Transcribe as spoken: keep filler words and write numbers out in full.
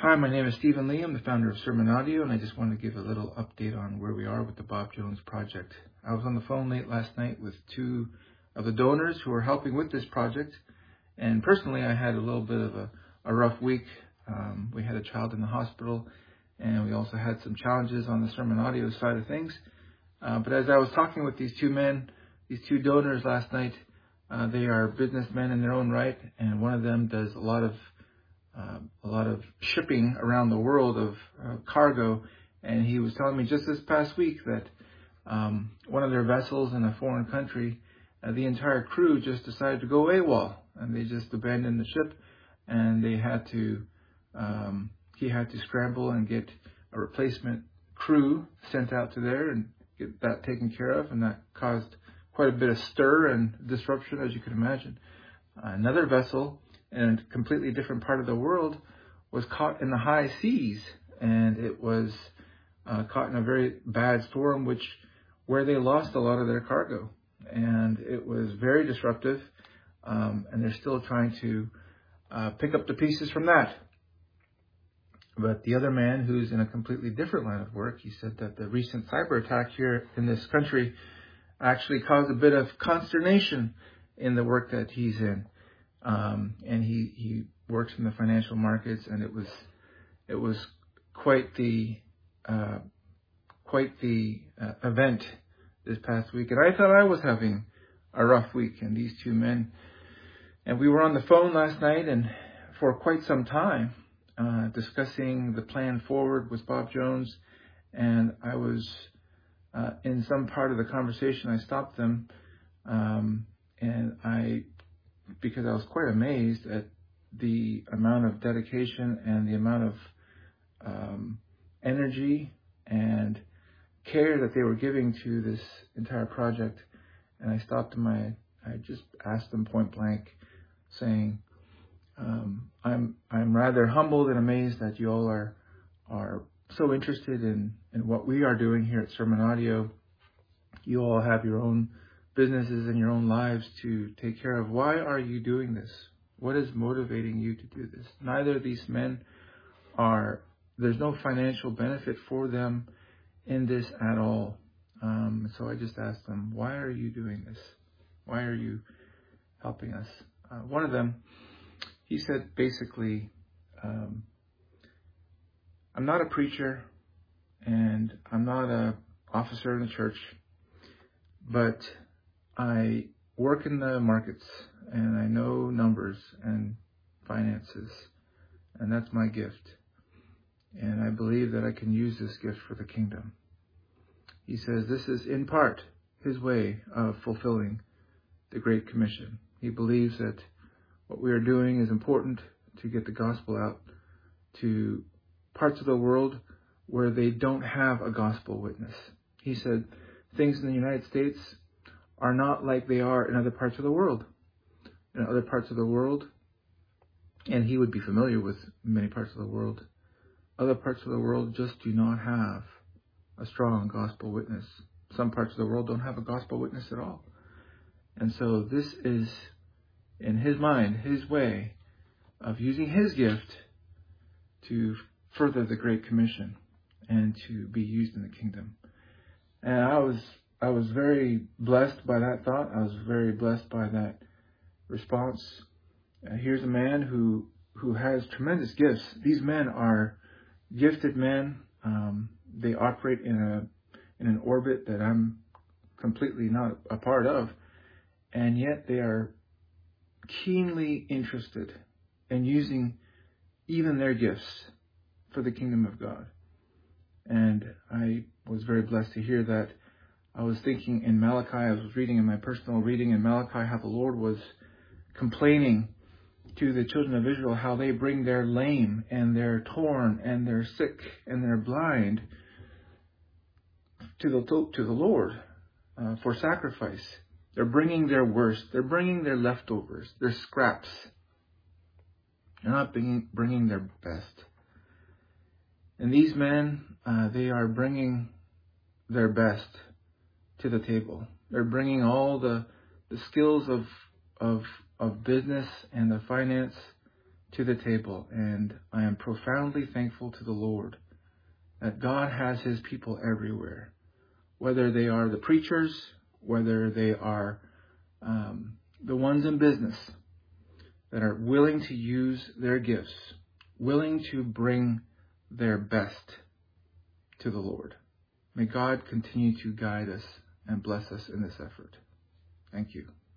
Hi, my name is Stephen Lee. I'm the founder of Sermon Audio, and I just wanted to give a little update on where we are with the Bob Jones project. I was on the phone late last night with two of the donors who are helping with this project, and personally I had a little bit of a, a rough week. Um, we had a child in the hospital, and we also had some challenges on the Sermon Audio side of things. Uh, but as I was talking with these two men, these two donors last night, uh, they are businessmen in their own right, and one of them does a lot of Uh, a lot of shipping around the world of uh, cargo, and he was telling me just this past week that um, one of their vessels in a foreign country, uh, the entire crew just decided to go AWOL, and they just abandoned the ship, and they had to, um, he had to scramble and get a replacement crew sent out to there and get that taken care of, and that caused quite a bit of stir and disruption, as you can imagine. Uh, another vessel in a completely different part of the world was caught in the high seas, and it was uh, caught in a very bad storm, which where they lost a lot of their cargo, and it was very disruptive. Um, and they're still trying to uh, pick up the pieces from that. But the other man, who's in a completely different line of work, he said that the recent cyber attack here in this country actually caused a bit of consternation in the work that he's in. Um, and he, he works in the financial markets, and it was it was quite the uh, quite the uh, event this past week. And I thought I was having a rough week. And these two men, and we were on the phone last night, and for quite some time uh, discussing the plan forward with Bob Jones. And I was uh, in some part of the conversation, I stopped them, um, and I. because I was quite amazed at the amount of dedication and the amount of um, energy and care that they were giving to this entire project. And I stopped them. I, I just asked them point blank, saying, um, I'm I'm rather humbled and amazed that you all are are so interested in, in what we are doing here at Sermon Audio. You all have your own businesses and your own lives to take care of. Why are you doing this? What is motivating you to do this? Neither of these men are, there's no financial benefit for them in this at all. Um, so I just asked them, why are you doing this? Why are you helping us? Uh, one of them, he said basically, um, I'm not a preacher and I'm not a officer in the church, but I work in the markets, and I know numbers and finances, and that's my gift. And I believe that I can use this gift for the kingdom. He says this is in part his way of fulfilling the Great Commission. He believes that what we are doing is important to get the gospel out to parts of the world where they don't have a gospel witness. He said things in the United States are not like they are in other parts of the world. In other parts of the world, and he would be familiar with many parts of the world, other parts of the world just do not have a strong gospel witness. Some parts of the world don't have a gospel witness at all. And so this is, in his mind, his way of using his gift to further the Great Commission and to be used in the kingdom. And I was I was very blessed by that thought. I was very blessed by that response. Uh, here's a man who who has tremendous gifts. These men are gifted men. Um, they operate in a in an orbit that I'm completely not a part of, and yet they are keenly interested in using even their gifts for the kingdom of God. And I was very blessed to hear that. I was thinking in Malachi, I was reading in my personal reading in Malachi how the Lord was complaining to the children of Israel how they bring their lame and their torn and their sick and their blind to the to the Lord uh, for sacrifice. They're bringing their worst. They're bringing their leftovers, their scraps. They're not bringing, bringing their best. And these men, uh, they are bringing their best to the table. They're bringing all the the skills of of of business and the finance to the table. And I am profoundly thankful to the Lord that God has his people everywhere, whether they are the preachers, whether they are um, the ones in business that are willing to use their gifts, willing to bring their best to the Lord. May God continue to guide us and bless us in this effort. Thank you.